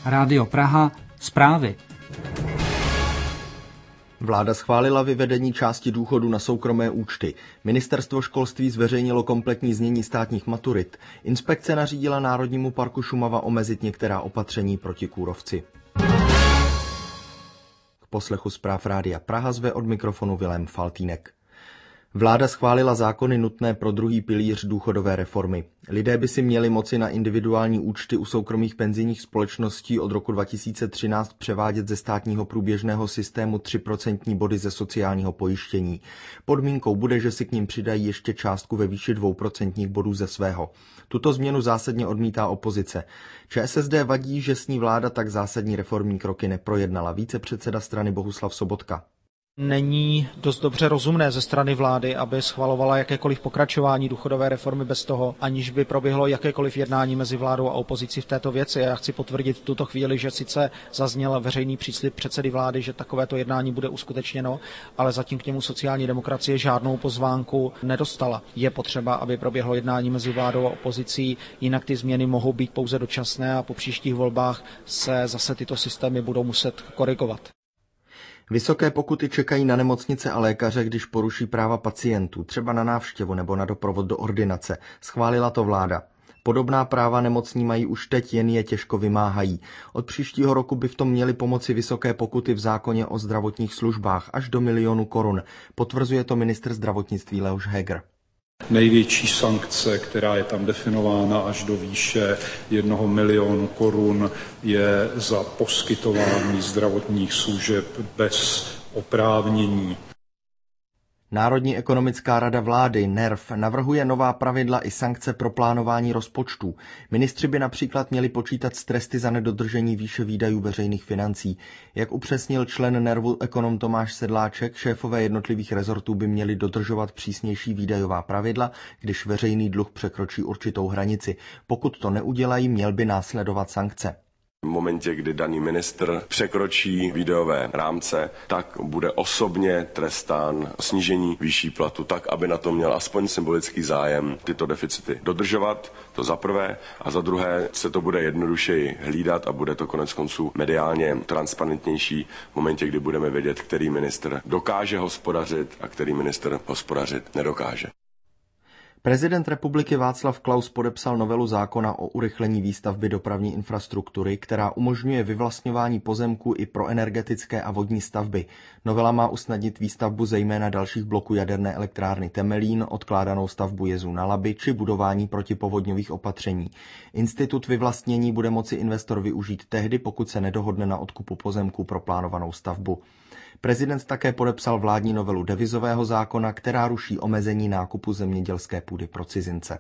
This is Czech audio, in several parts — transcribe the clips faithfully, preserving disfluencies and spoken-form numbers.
Rádio Praha, zprávy. Vláda schválila vyvedení části důchodu na soukromé účty. Ministerstvo školství zveřejnilo kompletní znění státních maturit. Inspekce nařídila Národnímu parku Šumava omezit některá opatření proti kůrovci. K poslechu zpráv Rádia Praha zve od mikrofonu Vilém Faltýnek. Vláda schválila zákony nutné pro druhý pilíř důchodové reformy. Lidé by si měli moci na individuální účty u soukromých penzijních společností od roku dva tisíce třináct převádět ze státního průběžného systému tři procentní body ze sociálního pojištění. Podmínkou bude, že si k nim přidají ještě částku ve výši dvou procentních bodů ze svého. Tuto změnu zásadně odmítá opozice. ČSSD vadí, že s ní vláda tak zásadní reformní kroky neprojednala. Vícepředseda strany Bohuslav Sobotka. Není dost dobře rozumné ze strany vlády, aby schvalovala jakékoliv pokračování důchodové reformy bez toho, aniž by proběhlo jakékoliv jednání mezi vládou a opozicí v této věci. Já chci potvrdit v tuto chvíli, že sice zazněl veřejný příslib předsedy vlády, že takovéto jednání bude uskutečněno, ale zatím k němu sociální demokracie žádnou pozvánku nedostala. Je potřeba, aby proběhlo jednání mezi vládou a opozicí, jinak ty změny mohou být pouze dočasné a po příštích volbách se zase tyto systémy budou muset korigovat. Vysoké pokuty čekají na nemocnice a lékaře, když poruší práva pacientů, třeba na návštěvu nebo na doprovod do ordinace. Schválila to vláda. Podobná práva nemocní mají už teď, jen je těžko vymáhají. Od příštího roku by v tom měly pomoci vysoké pokuty v zákoně o zdravotních službách až do milionu korun. Potvrzuje to ministr zdravotnictví Leoš Heger. Největší sankce, která je tam definována až do výše jednoho milionu korun, je za poskytování zdravotních služeb bez oprávnění. Národní ekonomická rada vlády N E R V navrhuje nová pravidla i sankce pro plánování rozpočtů. Ministři by například měli počítat s tresty za nedodržení výše výdajů veřejných financí. Jak upřesnil člen N E R V ekonom Tomáš Sedláček, šéfové jednotlivých rezortů by měli dodržovat přísnější výdajová pravidla, když veřejný dluh překročí určitou hranici. Pokud to neudělají, měl by následovat sankce. V momentě, kdy daný ministr překročí výdajové rámce, tak bude osobně trestán snížení výší platu, tak, aby na to měl aspoň symbolický zájem tyto deficity dodržovat, to za prvé, a za druhé se to bude jednodušeji hlídat a bude to konec konců mediálně transparentnější v momentě, kdy budeme vědět, který ministr dokáže hospodařit a který ministr hospodařit nedokáže. Prezident republiky Václav Klaus podepsal novelu zákona o urychlení výstavby dopravní infrastruktury, která umožňuje vyvlastňování pozemků i pro energetické a vodní stavby. Novela má usnadnit výstavbu zejména dalších bloků jaderné elektrárny Temelín, odkládanou stavbu jezů na Labi či budování protipovodňových opatření. Institut vyvlastnění bude moci investor využít tehdy, pokud se nedohodne na odkupu pozemků pro plánovanou stavbu. Prezident také podepsal vládní novelu devizového zákona, která ruší omezení nákupu zemědělské půdy pro cizince.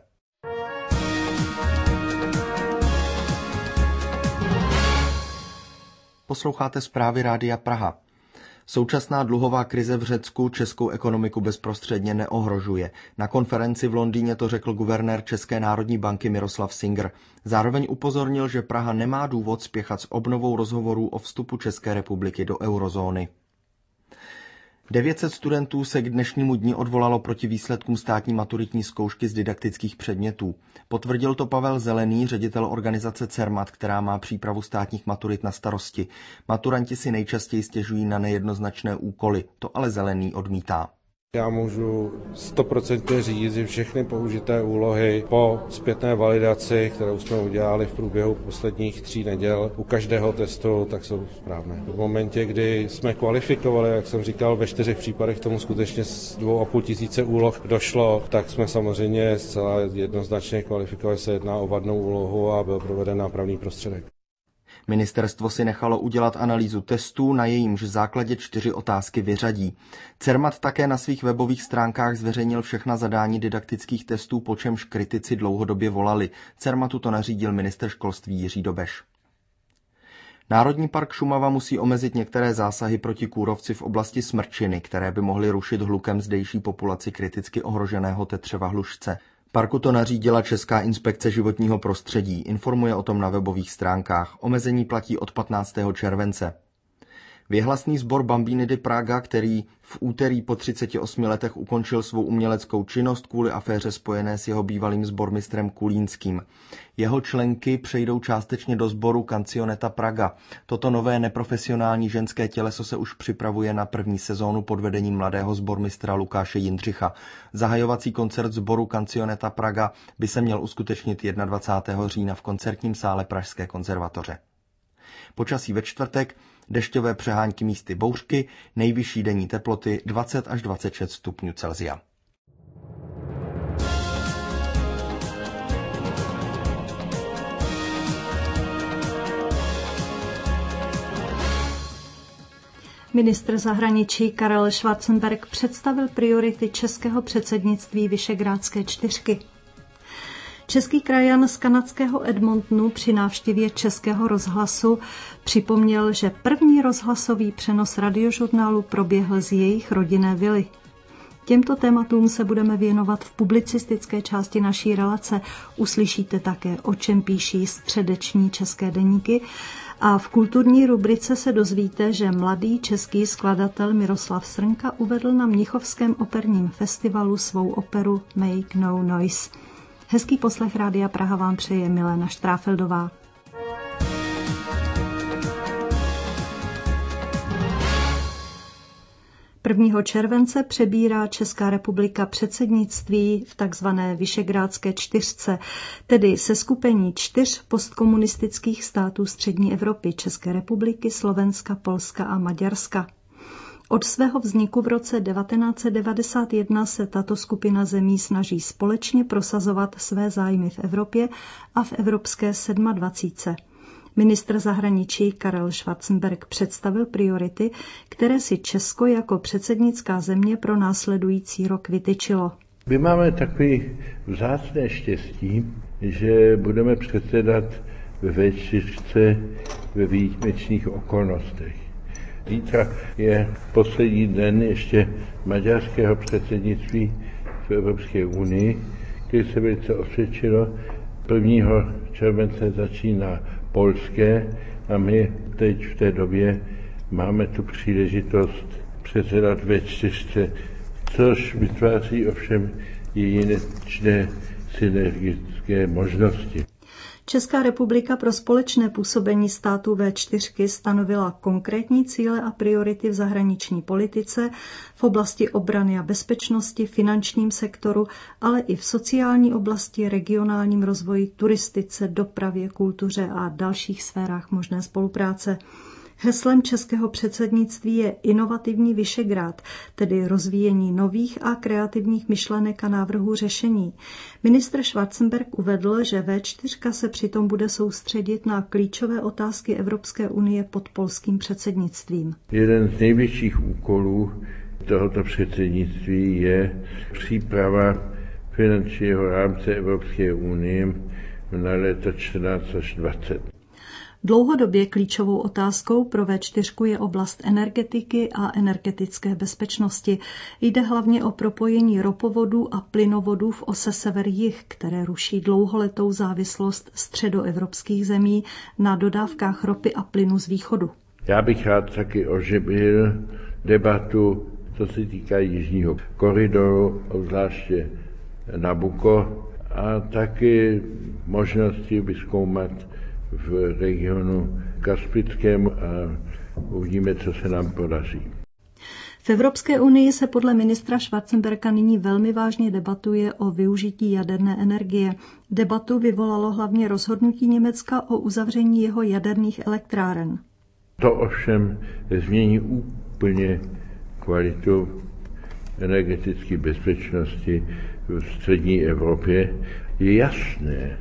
Posloucháte zprávy Rádia Praha. Současná dluhová krize v Řecku českou ekonomiku bezprostředně neohrožuje. Na konferenci v Londýně to řekl guvernér České národní banky Miroslav Singer. Zároveň upozornil, že Praha nemá důvod spěchat s obnovou rozhovorů o vstupu České republiky do eurozóny. devět set studentů se k dnešnímu dni odvolalo proti výsledkům státní maturitní zkoušky z didaktických předmětů. Potvrdil to Pavel Zelený, ředitel organizace CERMAT, která má přípravu státních maturit na starosti. Maturanti si nejčastěji stěžují na nejednoznačné úkoly, to ale Zelený odmítá. Já můžu stoprocentně říct, že všechny použité úlohy po zpětné validaci, kterou jsme udělali v průběhu posledních tří neděl u každého testu, tak jsou správné. V momentě, kdy jsme kvalifikovali, jak jsem říkal, ve čtyřech případech tomu skutečně z dvou a půl tisíce úloh došlo, tak jsme samozřejmě zcela jednoznačně kvalifikovali, se jedná o vadnou úlohu a byl proveden nápravný prostředek. Ministerstvo si nechalo udělat analýzu testů, na jejímž základě čtyři otázky vyřadí. CERMAT také na svých webových stránkách zveřejnil všechna zadání didaktických testů, po čemž kritici dlouhodobě volali. CERMATu to nařídil ministr školství Jiří Dobeš. Národní park Šumava musí omezit některé zásahy proti kůrovci v oblasti Smrčiny, které by mohly rušit hlukem zdejší populaci kriticky ohroženého tetřeva hlušce. Parku to nařídila Česká inspekce životního prostředí, informuje o tom na webových stránkách. Omezení platí od patnáctého července. Věhlasný sbor Bambini di Praga, který v úterý po třiceti osmi letech ukončil svou uměleckou činnost kvůli aféře spojené s jeho bývalým sbormistrem Kulínským. Jeho členky přejdou částečně do sboru Cancioneta Praga. Toto nové neprofesionální ženské těleso se už připravuje na první sezónu pod vedením mladého sbormistra Lukáše Jindřicha. Zahajovací koncert sboru Cancioneta Praga by se měl uskutečnit dvacátého prvního října v koncertním sále Pražské konzervatoře. Počasí ve čtvrtek, dešťové přehánky místy bouřky, nejvyšší denní teploty dvacet až dvacet šest stupňů Celsia. Ministr zahraničí Karel Schwarzenberg představil priority českého předsednictví Visegrádské čtyřky. Český krajan z kanadského Edmontonu při návštěvě Českého rozhlasu připomněl, že první rozhlasový přenos radiožurnálu proběhl z jejich rodinné vily. Těmto tématům se budeme věnovat v publicistické části naší relace. Uslyšíte také, o čem píší středeční české deníky. A v kulturní rubrice se dozvíte, že mladý český skladatel Miroslav Srnka uvedl na Mnichovském operním festivalu svou operu Make No Noise. Hezký poslech Rádia Praha vám přeje Milena Štráfeldová. prvního července přebírá Česká republika předsednictví v takzvané Visegrádské čtyřce, tedy seskupení čtyř postkomunistických států střední Evropy, České republiky, Slovenska, Polska a Maďarska. Od svého vzniku v roce devatenáct set devadesát jedna se tato skupina zemí snaží společně prosazovat své zájmy v Evropě a v evropské sedmadvacítce. Ministr zahraničí Karel Schwarzenberg představil priority, které si Česko jako předsednická země pro následující rok vytyčilo. My máme takový vzácné štěstí, že budeme předsedat ve vé čtyřce ve výjimečných okolnostech. Zítra je poslední den ještě maďarského předsednictví v Evropské unii, který se velice osvědčilo. prvního července začíná polské a my teď v té době máme tu příležitost předsedat ve čtyřce, což vytváří ovšem jedinečné synergické možnosti. Česká republika pro společné působení států vé čtyřky stanovila konkrétní cíle a priority v zahraniční politice, v oblasti obrany a bezpečnosti, finančním sektoru, ale i v sociální oblasti, regionálním rozvoji, turistice, dopravě, kultuře a dalších sférách možné spolupráce. Heslem českého předsednictví je inovativní Visegrád, tedy rozvíjení nových a kreativních myšlenek a návrhů řešení. Ministr Schwarzenberg uvedl, že vé čtyři se přitom bude soustředit na klíčové otázky Evropské unie pod polským předsednictvím. Jeden z největších úkolů tohoto předsednictví je příprava finančního rámce Evropské unie na léta čtrnáct až dvacet. Dlouhodobě klíčovou otázkou pro vé čtyři je oblast energetiky a energetické bezpečnosti. Jde hlavně o propojení ropovodů a plynovodů v ose sever-jih, které ruší dlouholetou závislost středoevropských zemí na dodávkách ropy a plynu z východu. Já bych rád taky oživil debatu, co se týká jižního koridoru, obzvláště Nabucco, a taky možnosti vyzkoumat v regionu Kaspickém a uvidíme, co se nám podaří. V Evropské unii se podle ministra Schwarzenberga nyní velmi vážně debatuje o využití jaderné energie. Debatu vyvolalo hlavně rozhodnutí Německa o uzavření jeho jaderných elektráren. To ovšem změní úplně kvalitu energetické bezpečnosti v střední Evropě. Je jasné,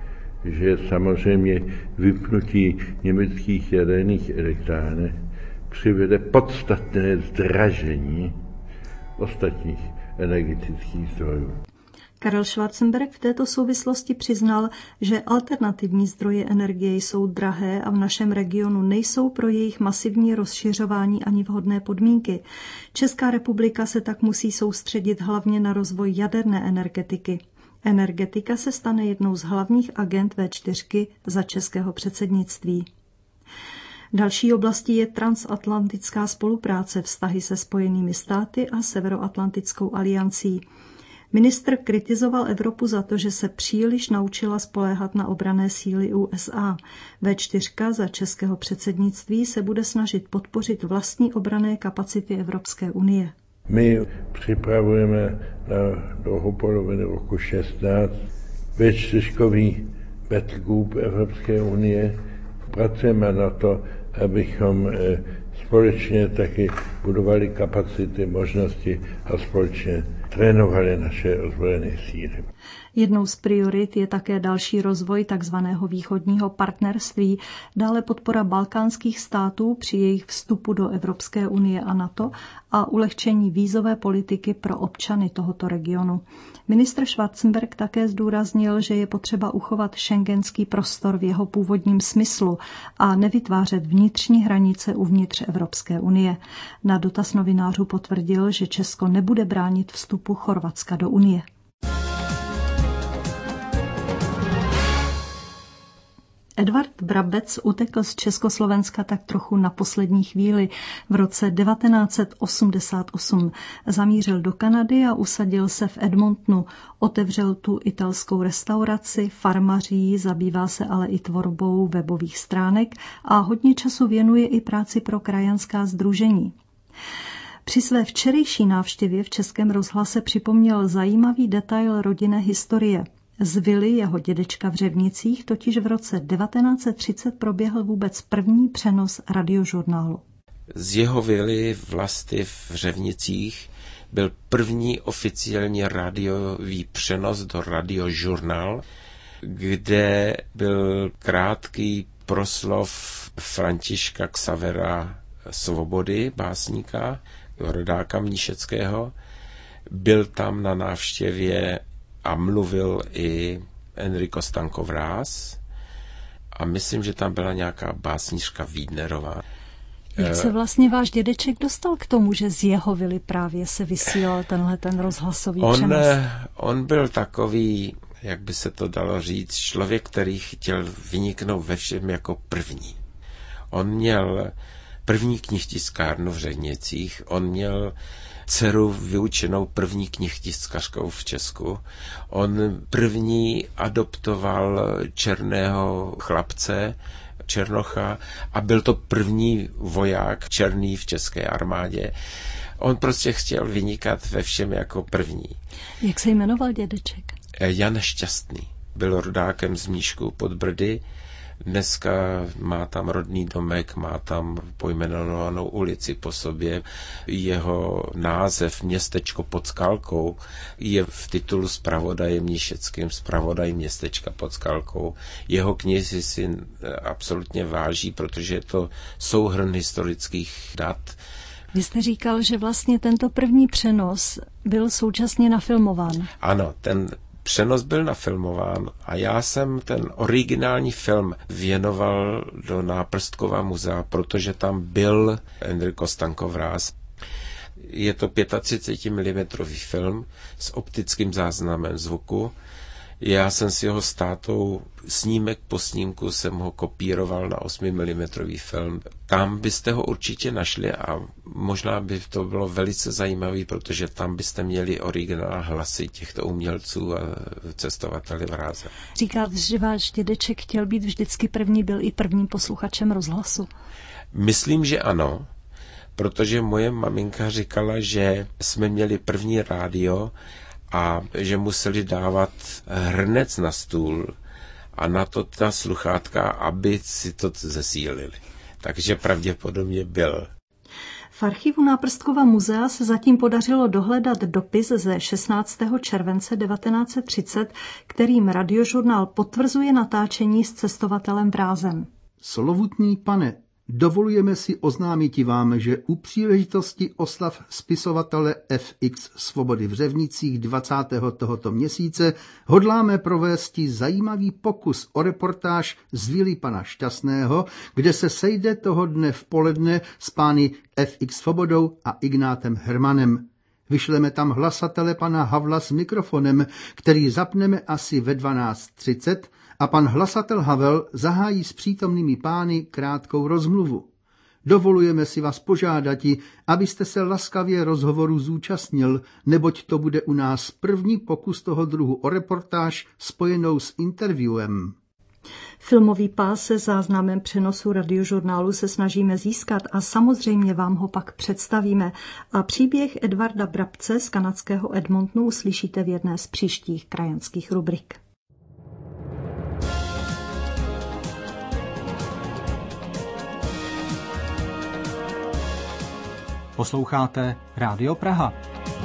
že samozřejmě vypnutí německých jaderných elektráren přivede podstatné zdražení ostatních energetických zdrojů. Karel Schwarzenberg v této souvislosti přiznal, že alternativní zdroje energie jsou drahé a v našem regionu nejsou pro jejich masivní rozšiřování ani vhodné podmínky. Česká republika se tak musí soustředit hlavně na rozvoj jaderné energetiky. Energetika se stane jednou z hlavních agend vé čtyři za českého předsednictví. Další oblastí je transatlantická spolupráce, vztahy se Spojenými státy a Severoatlantickou aliancí. Ministr kritizoval Evropu za to, že se příliš naučila spoléhat na obranné síly U S A. vé čtyři za českého předsednictví se bude snažit podpořit vlastní obranné kapacity Evropské unie. My připravujeme na druhou polovinu roku šestnáct vé čtyřkový battlegroup Evropské unie. Pracujeme na to, abychom společně taky budovali kapacity, možnosti a společně trénovali naše ozbrojené síly. Jednou z priorit je také další rozvoj tzv. Východního partnerství, dále podpora balkánských států při jejich vstupu do Evropské unie a NATO a ulehčení vízové politiky pro občany tohoto regionu. Ministr Schwarzenberg také zdůraznil, že je potřeba uchovat schengenský prostor v jeho původním smyslu a nevytvářet vnitřní hranice uvnitř Evropské unie. Na dotaz novinářů potvrdil, že Česko nebude bránit vstupu Chorvatska do unie. Edvard Brabec utekl z Československa tak trochu na poslední chvíli. V roce devatenáct set osmdesát osm zamířil do Kanady a usadil se v Edmontonu. Otevřel tu italskou restauraci, farmaří, zabývá se ale i tvorbou webových stránek a hodně času věnuje i práci pro krajanská sdružení. Při své včerejší návštěvě v Českém rozhlase připomněl zajímavý detail rodinné historie. Z vily jeho dědečka v Řevnicích totiž v roce devatenáct set třicet proběhl vůbec první přenos radiožurnálu. Z jeho vily Vlasty v Řevnicích byl první oficiální rádiový přenos do radiožurnál, kde byl krátký proslov Františka Xavera Svobody, básníka, rodáka mníšeckého. Byl tam na návštěvě a mluvil i Enrico Stanko Vráz a myslím, že tam byla nějaká básnířka Wiednerová. Jak se vlastně váš dědeček dostal k tomu, že z jeho vily právě se vysílal tenhle ten rozhlasový on, přenos? On byl takový, jak by se to dalo říct, člověk, který chtěl vyniknout ve všem jako první. On měl první knihtiskárnu v Řevnicích, on měl dceru vyučenou první knihtiskařkou v Česku. On první adoptoval černého chlapce, Černocha, a byl to první voják černý v české armádě. On prostě chtěl vynikat ve všem jako první. Jak se jmenoval dědeček? Jan Šťastný. Byl rodákem z Mníšku pod Brdy. Dneska má tam rodný domek, má tam pojmenovanou ulici po sobě. Jeho název Městečko pod Skalkou je v titulu zpravodaje mníšeckým, zpravodaj Městečka pod Skalkou. Jeho knihy si absolutně váží, protože je to souhrn historických dat. Vy jste říkal, že vlastně tento první přenos byl současně nafilmován. Ano, ten přenos byl nafilmován a já jsem ten originální film věnoval do Náprstkova muzea, protože tam byl Enrico Stanko Vráz. Je to třicet pět milimetrů film s optickým záznamem zvuku. Já jsem si ho s tátou snímek po snímku jsem ho kopíroval na osm milimetrů film. Tam byste ho určitě našli a možná by to bylo velice zajímavé, protože tam byste měli originál hlasy těchto umělců a cestovateli Vráze. Říkáte, že váš dědeček chtěl být vždycky první, byl i prvním posluchačem rozhlasu. Myslím, že ano, protože moje maminka říkala, že jsme měli první rádio a že museli dávat hrnec na stůl a na to ta sluchátka, aby si to zesílili. Takže pravděpodobně byl. V archivu Náprstkova muzea se zatím podařilo dohledat dopis ze šestnáctého července devatenáct set třicet, kterým radiožurnál potvrzuje natáčení s cestovatelem Vrázem. Slovutný pane, dovolujeme si oznámiti vám, že u příležitosti oslav spisovatele F X Svobody v Řevnicích dvacátého tohoto měsíce hodláme provést zajímavý pokus o reportáž z vily pana Šťastného, kde se sejde toho dne v poledne s pány F X Svobodou a Ignátem Hermanem. Vyšleme tam hlasatele pana Havla s mikrofonem, který zapneme asi ve dvanáct třicet a pan hlasatel Havel zahájí s přítomnými pány krátkou rozmluvu. Dovolujeme si vás požádati, abyste se laskavě rozhovoru zúčastnil, neboť to bude u nás první pokus toho druhu o reportáž spojenou s interviewem. Filmový pás se záznamem přenosu radiožurnálu se snažíme získat a samozřejmě vám ho pak představíme. A příběh Edvarda Brabce z kanadského Edmontonu uslyšíte v jedné z příštích krajanských rubrik. Posloucháte Rádio Praha.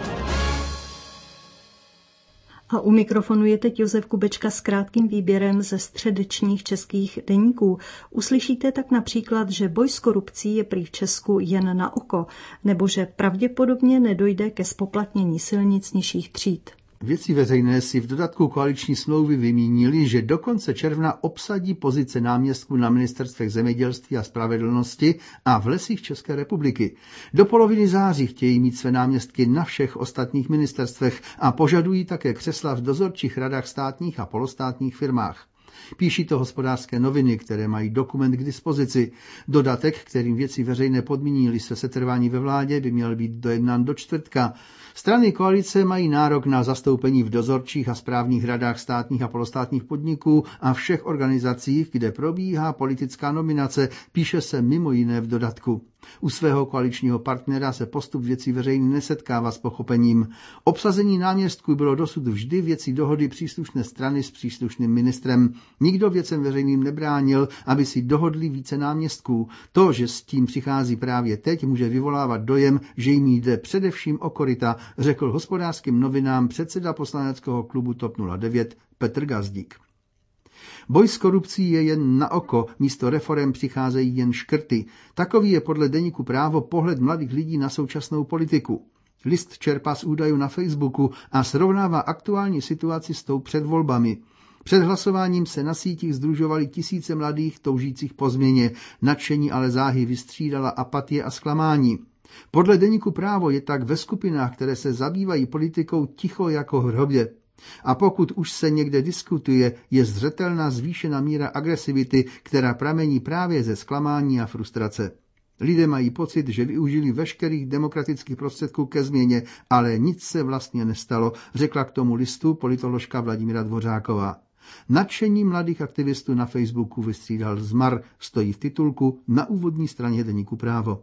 A u mikrofonu je teď Josef Kubečka s krátkým výběrem ze středečních českých deníků. Uslyšíte tak například, že boj s korupcí je prý v Česku jen na oko, nebo že pravděpodobně nedojde ke zpoplatnění silnic nižších tříd. Věci veřejné si v dodatku koaliční smlouvy vymínili, že do konce června obsadí pozice náměstků na ministerstvech zemědělství a spravedlnosti a v lesích České republiky. Do poloviny září chtějí mít své náměstky na všech ostatních ministerstvech a požadují také křesla v dozorčích radách státních a polostátních firmách. Píší to Hospodářské noviny, které mají dokument k dispozici. Dodatek, kterým Věci veřejné podmínili se setrvání ve vládě, by měl být dojednán do čtvrtka. Strany koalice mají nárok na zastoupení v dozorčích a správních radách státních a polostátních podniků a všech organizacích, kde probíhá politická nominace, píše se mimo jiné v dodatku. U svého koaličního partnera se postup Věcí veřejných nesetkává s pochopením. Obsazení náměstků bylo dosud vždy věcí dohody příslušné strany s příslušným ministrem. Nikdo Věcem veřejným nebránil, aby si dohodli více náměstků. To, že s tím přichází právě teď, může vyvolávat dojem, že jim jde především o koryta, řekl Hospodářským novinám předseda poslaneckého klubu TOP nula devět Petr Gazdík. Boj s korupcí je jen na oko, místo reforem přicházejí jen škrty. Takový je podle deníku Právo pohled mladých lidí na současnou politiku. List čerpá z údajů na Facebooku a srovnává aktuální situaci s tou před volbami. Před hlasováním se na sítích sdružovaly tisíce mladých toužících po změně, nadšení ale záhy vystřídala apatie a zklamání. Podle deníku Právo je tak ve skupinách, které se zabývají politikou, ticho jako v hrobě. A pokud už se někde diskutuje, je zřetelná zvýšená míra agresivity, která pramení právě ze zklamání a frustrace. Lidé mají pocit, že využili veškerých demokratických prostředků ke změně, ale nic se vlastně nestalo, řekla k tomu listu politoložka Vladimíra Dvořáková. Nadšení mladých aktivistů na Facebooku vystřídal zmar, stojí v titulku na úvodní straně deníku Právo.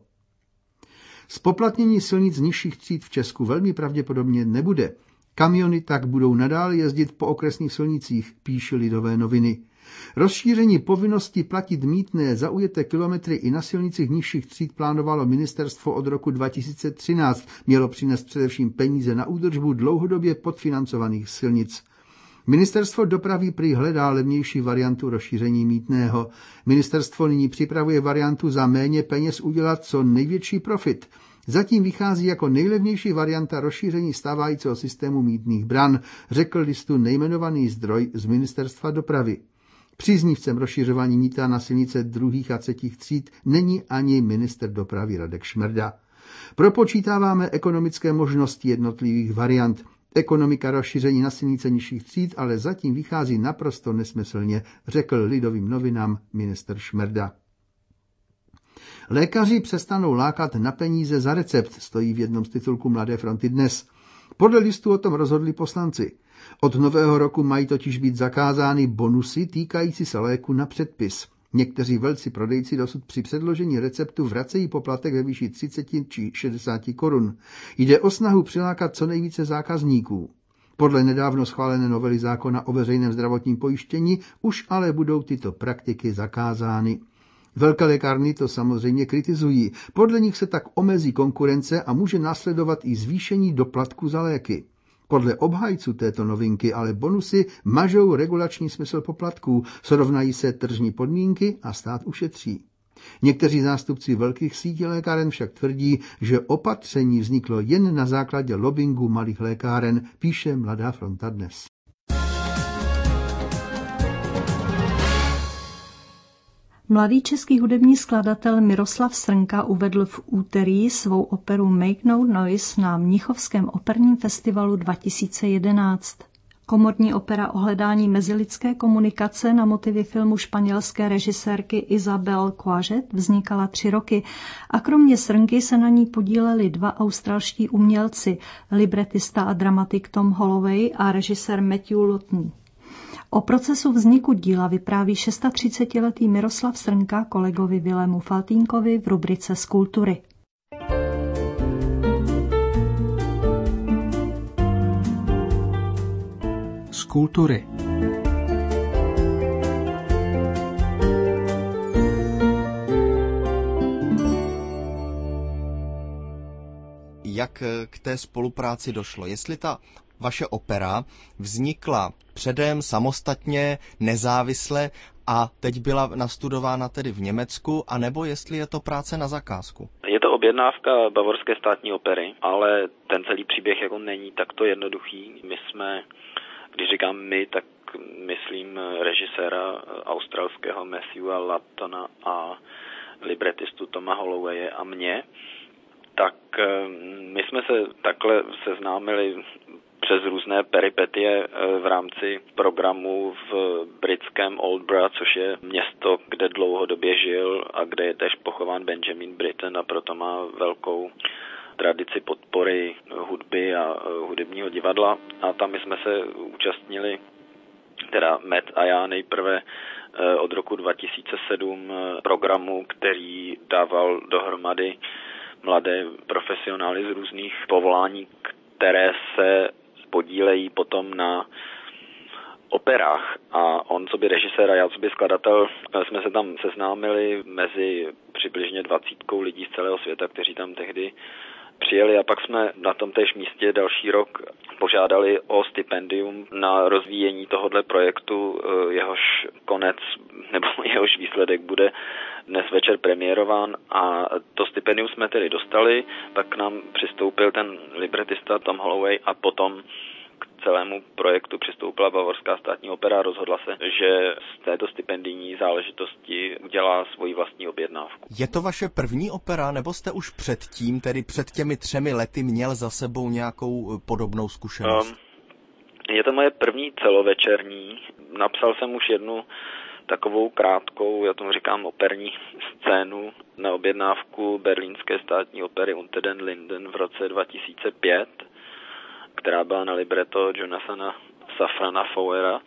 Zpoplatnění silnic nižších tříd v Česku velmi pravděpodobně nebude. Kamiony tak budou nadále jezdit po okresních silnicích, píší Lidové noviny. Rozšíření povinnosti platit mýtné za ujeté kilometry i na silnicích nižších tříd plánovalo ministerstvo od roku dva tisíce třináct. Mělo přinést především peníze na údržbu dlouhodobě podfinancovaných silnic. Ministerstvo dopravy prý hledá levnější variantu rozšíření mýtného. Ministerstvo nyní připravuje variantu za méně peněz udělat co největší profit. Zatím vychází jako nejlevnější varianta rozšíření stávajícího systému mýtných bran, řekl listu nejmenovaný zdroj z Ministerstva dopravy. Příznivcem rozšiřování mýta na silnice druhých a třetích tříd není ani ministr dopravy Radek Šmerda. Propočítáváme ekonomické možnosti jednotlivých variant. Ekonomika rozšíření na silnice nižších tříd ale zatím vychází naprosto nesmyslně, řekl Lidovým novinám ministr Šmerda. Lékaři přestanou lákat na peníze za recept, stojí v jednom z titulků Mladé fronty dnes. Podle listu o tom rozhodli poslanci. Od nového roku mají totiž být zakázány bonusy týkající se léku na předpis. Někteří velcí prodejci dosud při předložení receptu vracejí poplatek ve výši třicet či šedesát korun. Jde o snahu přilákat co nejvíce zákazníků. Podle nedávno schválené novely zákona o veřejném zdravotním pojištění už ale budou tyto praktiky zakázány. Velké lékárny to samozřejmě kritizují. Podle nich se tak omezí konkurence a může následovat i zvýšení doplatku za léky. Podle obhájců této novinky ale bonusy mažou regulační smysl poplatků, srovnají se tržní podmínky a stát ušetří. Někteří zástupci velkých sítí lékáren však tvrdí, že opatření vzniklo jen na základě lobbingu malých lékáren, píše Mladá fronta dnes. Mladý český hudební skladatel Miroslav Srnka uvedl v úterý svou operu Make No Noise na Mnichovském operním festivalu dva tisíce jedenáct. Komorní opera o hledání mezilidské komunikace na motivy filmu španělské režisérky Isabel Coixet vznikala tři roky a kromě Srnky se na ní podíleli dva australští umělci, libretista a dramatik Tom Holloway a režisér Matthew Lawton. O procesu vzniku díla vypráví třicetišestiletý Miroslav Srnka kolegovi Vilému Faltínkovi v rubrice Z kultury. Z kultury. Jak k té spolupráci došlo? Jestli ta vaše opera vznikla předem, samostatně, nezávisle a teď byla nastudována tedy v Německu, anebo jestli je to práce na zakázku? Je to objednávka Bavorské státní opery, ale ten celý příběh jako není takto jednoduchý. My jsme, když říkám my, tak myslím režiséra australského Matthewa Lattona a libretistu Toma Hollowaye a mě, tak my jsme se takhle seznámili přes různé peripetie v rámci programu v britském Oldborough, což je město, kde dlouhodobě žil a kde je též pochován Benjamin Britten a proto má velkou tradici podpory hudby a hudebního divadla. A tam my jsme se účastnili, teda Matt a já nejprve od roku dva tisíce sedm programu, který dával dohromady mladé profesionály z různých povolání, které se podílejí potom na operách. A on co by režisér a já co by skladatel jsme se tam seznámili mezi přibližně dvacítkou lidí z celého světa, kteří tam tehdy přijeli a pak jsme na tom též místě další rok požádali o stipendium na rozvíjení tohoto projektu, jehož konec nebo jehož výsledek bude dnes večer premiérován a to stipendium jsme tedy dostali, tak k nám přistoupil ten libretista Tom Holloway a potom k celému projektu přistoupila Bavorská státní opera a rozhodla se, že z této stipendijní záležitosti udělá svoji vlastní objednávku. Je to vaše první opera, nebo jste už předtím, tedy před těmi třemi lety, měl za sebou nějakou podobnou zkušenost? Um, je to moje první celovečerní. Napsal jsem už jednu takovou krátkou, já tomu říkám operní scénu na objednávku berlínské státní opery Unter den Linden v roce dva tisíce pět, která byla na libreto Jonathana Safrana Fowera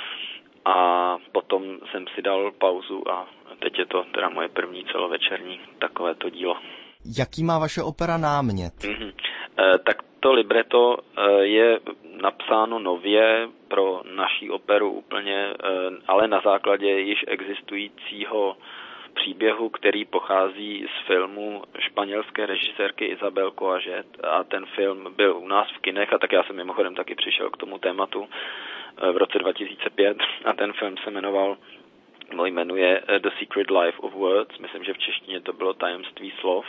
a potom jsem si dal pauzu a teď je to teda moje první celovečerní takovéto dílo. Jaký má vaše opera námět? Mm-hmm. E, tak to libreto e, je napsáno nově pro naší operu úplně, e, ale na základě již existujícího příběhu, který pochází z filmu španělské režisérky Isabel Coixet a ten film byl u nás v kinech a tak já jsem mimochodem taky přišel k tomu tématu v roce dva tisíce pět a ten film se jmenoval, no jmenuje The Secret Life of Words, myslím, že v češtině to bylo Tajemství slov.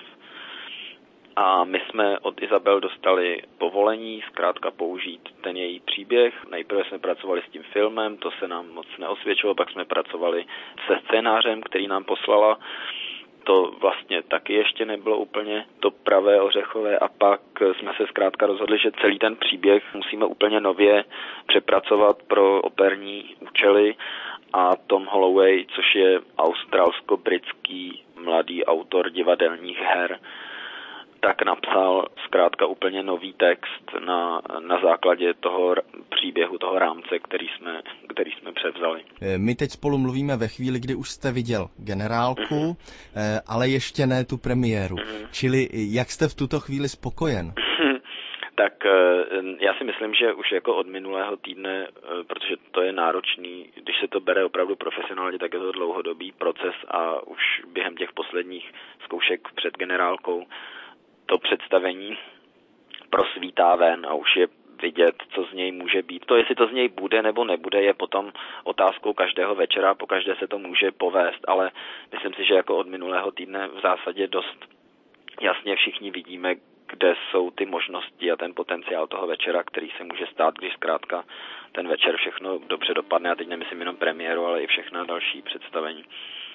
A my jsme od Isabel dostali povolení zkrátka použít ten její příběh. Nejprve jsme pracovali s tím filmem, to se nám moc neosvědčilo, pak jsme pracovali se scénářem, který nám poslala. To vlastně taky ještě nebylo úplně to pravé ořechové a pak jsme se zkrátka rozhodli, že celý ten příběh musíme úplně nově přepracovat pro operní účely a Tom Holloway, což je australsko-britský mladý autor divadelních her, tak napsal zkrátka úplně nový text na, na základě toho příběhu, toho rámce, který jsme, který jsme převzali. My teď spolu mluvíme ve chvíli, kdy už jste viděl Generálku, mm-hmm. ale ještě ne tu premiéru. Mm-hmm. Čili jak jste v tuto chvíli spokojen? Tak já si myslím, že už jako od minulého týdne, protože to je náročný, když se to bere opravdu profesionálně, tak je to dlouhodobý proces a už během těch posledních zkoušek před Generálkou to představení prosvítá ven a už je vidět, co z něj může být. To, jestli to z něj bude nebo nebude, je potom otázkou každého večera, po každé se to může povést, ale myslím si, že jako od minulého týdne v zásadě dost jasně všichni vidíme, kde jsou ty možnosti a ten potenciál toho večera, který se může stát, když zkrátka ten večer všechno dobře dopadne, a teď nemyslím jenom premiéru, ale i všechna další představení.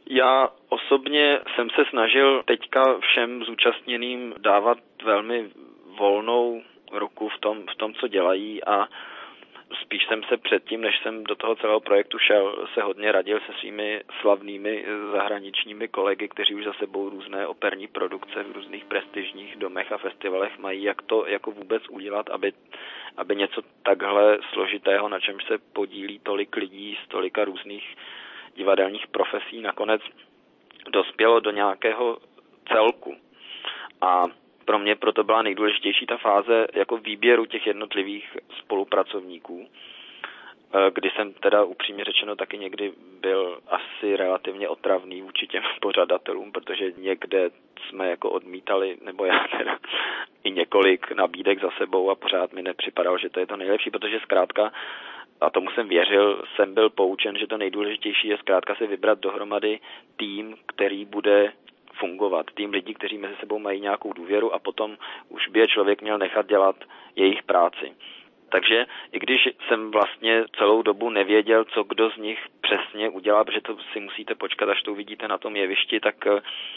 Já osobně jsem se snažil teďka všem zúčastněným dávat velmi volnou ruku v tom, v tom, co dělají, a spíš jsem se předtím, než jsem do toho celého projektu šel, se hodně radil se svými slavnými zahraničními kolegy, kteří už za sebou různé operní produkce v různých prestižních domech a festivalech mají, jak to jako vůbec udělat, aby, aby něco takhle složitého, na čem se podílí tolik lidí z tolika různých divadelních profesí, nakonec dospělo do nějakého celku. A pro mě proto byla nejdůležitější ta fáze jako výběru těch jednotlivých spolupracovníků, kdy jsem teda upřímně řečeno taky někdy byl asi relativně otravný vůči těm pořadatelům, protože někde jsme jako odmítali, nebo já teda i několik nabídek za sebou a pořád mi nepřipadalo, že to je to nejlepší, protože zkrátka, a tomu jsem věřil, jsem byl poučen, že to nejdůležitější je zkrátka si vybrat dohromady tým, který bude fungovat, tým lidí, kteří mezi sebou mají nějakou důvěru, a potom už by je člověk měl nechat dělat jejich práci. Takže i když jsem vlastně celou dobu nevěděl, co kdo z nich přesně udělá, protože to si musíte počkat, až to uvidíte na tom jevišti, tak uh,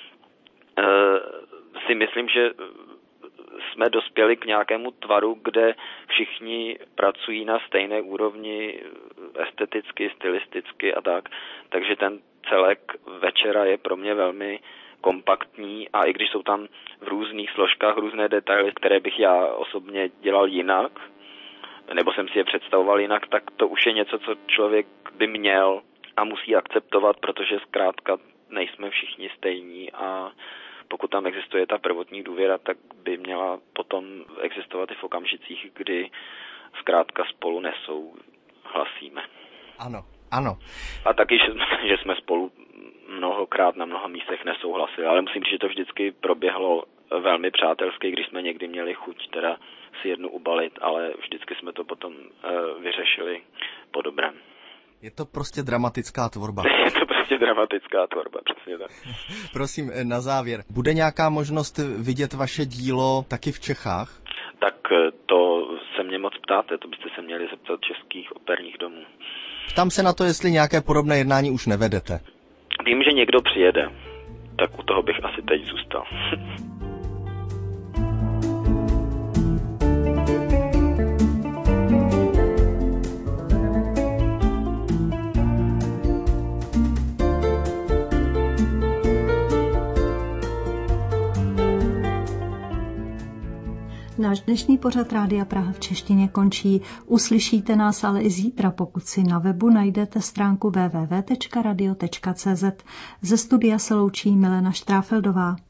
si myslím, že jsme dospěli k nějakému tvaru, kde všichni pracují na stejné úrovni esteticky, stylisticky a tak. Takže ten celek večera je pro mě velmi kompaktní, a i když jsou tam v různých složkách různé detaily, které bych já osobně dělal jinak, nebo jsem si je představoval jinak, tak to už je něco, co člověk by měl a musí akceptovat, protože zkrátka nejsme všichni stejní, a pokud tam existuje ta prvotní důvěra, tak by měla potom existovat i v okamžicích, kdy zkrátka spolu nesouhlasíme. Ano, ano. A taky, že jsme spolu mnohokrát na mnoha místech nesouhlasili, ale musím říct, že to vždycky proběhlo velmi přátelsky, když jsme někdy měli chuť teda si jednu ubalit, ale vždycky jsme to potom uh, vyřešili po dobrém. Je to prostě dramatická tvorba. Je to prostě dramatická tvorba, přesně tak. Prosím, na závěr, bude nějaká možnost vidět vaše dílo taky v Čechách? Tak to se mě moc ptáte, to byste se měli zeptat českých operních domů. Ptám se na to, jestli nějaké podobné jednání už nevedete. Vím, že někdo přijede, tak u toho bych asi teď zůstal. Náš dnešní pořad Rádia Praha v češtině končí. Uslyšíte nás ale i zítra, pokud si na webu najdete stránku w w w tečka radio tečka c z. Ze studia se loučí Milena Štráfeldová.